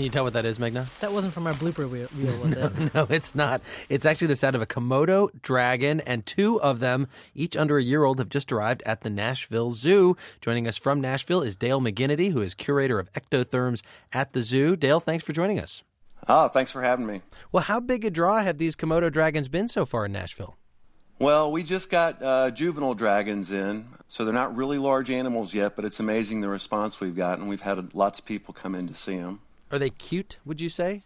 Can you tell what that is, Meghna? That wasn't from our blooper reel, was it? No, it's not. It's actually the sound of a Komodo dragon, and two of them, each under a year old, have just arrived at the Nashville Zoo. Joining us from Nashville is Dale McGinnity, who is curator of ectotherms at the zoo. Dale, thanks for joining us. Oh, thanks for having me. Well, how big a draw have these Komodo dragons been so far in Nashville? Well, we just got juvenile dragons in, so they're not really large animals yet, but it's amazing the response we've gotten. We've had lots of people come in to see them. Are they cute, would you say?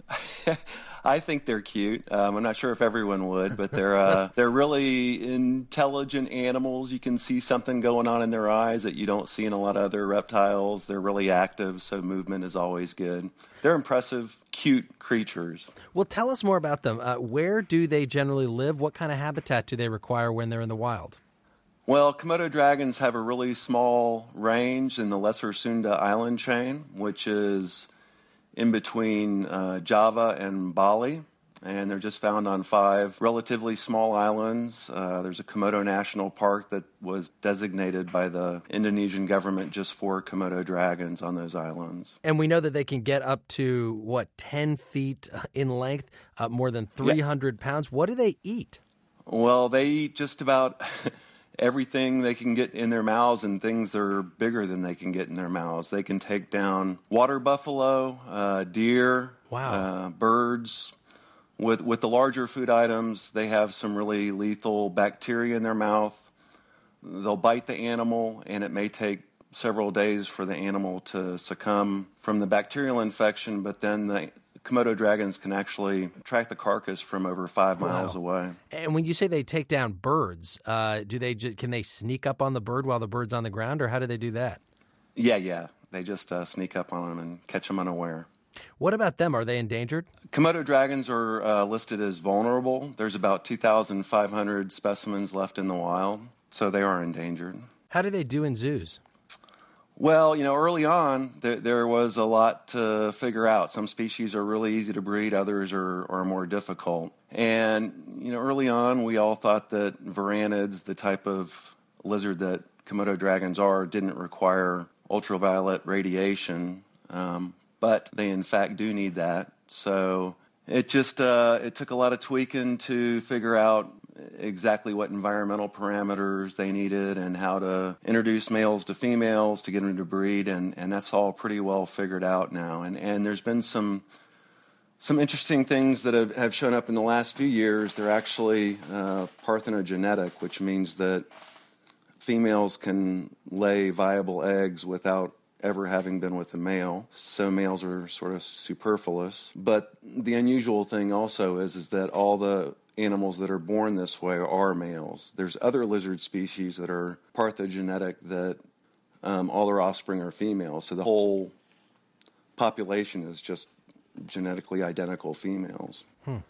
I think they're cute. I'm not sure if everyone would, but they're really intelligent animals. You can see something going on in their eyes that you don't see in a lot of other reptiles. They're really active, so movement is always good. They're impressive, cute creatures. Well, tell us more about them. Where do they generally live? What kind of habitat do they require when they're in the wild? Well, Komodo dragons have a really small range in the Lesser Sunda island chain, which is in between Java and Bali, and they're just found on 5 relatively small islands. There's a Komodo National Park that was designated by the Indonesian government just for Komodo dragons on those islands. And we know that they can get up to, 10 feet in length, more than 300 pounds. What do they eat? Well, they eat just about everything they can get in their mouths and things that are bigger than they can get in their mouths. They can take down water buffalo, deer, birds. With the larger food items, they have some really lethal bacteria in their mouth. They'll bite the animal, and it may take several days for the animal to succumb from the bacterial infection, but then the Komodo dragons can actually track the carcass from over 5 miles away. And when you say they take down birds, can they sneak up on the bird while the bird's on the ground, or how do they do that? Yeah. They just sneak up on them and catch them unaware. What about them? Are they endangered? Komodo dragons are listed as vulnerable. There's about 2,500 specimens left in the wild, so they are endangered. How do they do in zoos? Well, early on, there was a lot to figure out. Some species are really easy to breed, others are more difficult. And, early on, we all thought that varanids, the type of lizard that Komodo dragons are, didn't require ultraviolet radiation, but they, in fact, do need that. So it just it took a lot of tweaking to figure out exactly what environmental parameters they needed and how to introduce males to females to get them to breed, and that's all pretty well figured out now. And there's been some interesting things that have shown up in the last few years. They're actually parthenogenetic, which means that females can lay viable eggs without ever having been with a male, so males are sort of superfluous. But the unusual thing also is that all the animals that are born this way are males. There's other lizard species that are parthenogenetic that all their offspring are females. So the whole population is just genetically identical females.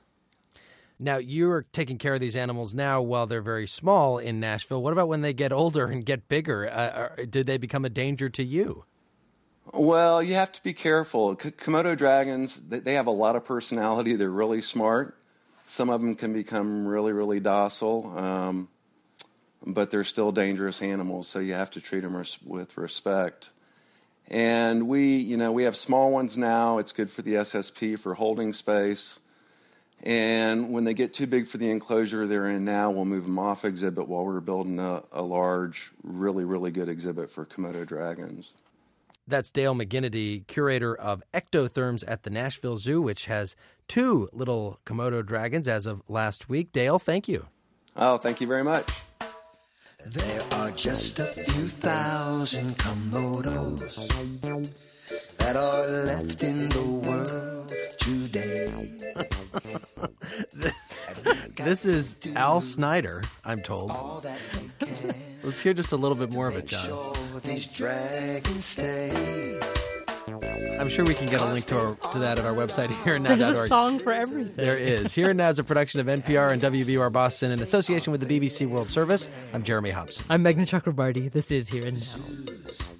Now, you're taking care of these animals now while they're very small in Nashville. What about when they get older and get bigger? Do they become a danger to you? Well, you have to be careful. Komodo dragons, they have a lot of personality. They're really smart. Some of them can become really, really docile, but they're still dangerous animals, so you have to treat them with respect. And we have small ones now. It's good for the SSP for holding space. And when they get too big for the enclosure they're in now, we'll move them off exhibit while we're building a large, really, really good exhibit for Komodo dragons. That's Dale McGinnity, curator of ectotherms at the Nashville Zoo, which has 2 little Komodo dragons as of last week. Dale, thank you. Oh, thank you very much. There are just a few thousand Komodos that are left in the world today. This is Al Snyder, I'm told. Let's hear just a little bit more of it, John. I'm sure we can get a link to that at our website, hereandnow.org. There's a song for everything. There is. Here and Now is a production of NPR and WVUR Boston in association with the BBC World Service. I'm Jeremy Hobson. I'm Meghna Chakrabarty. This is Here and Now.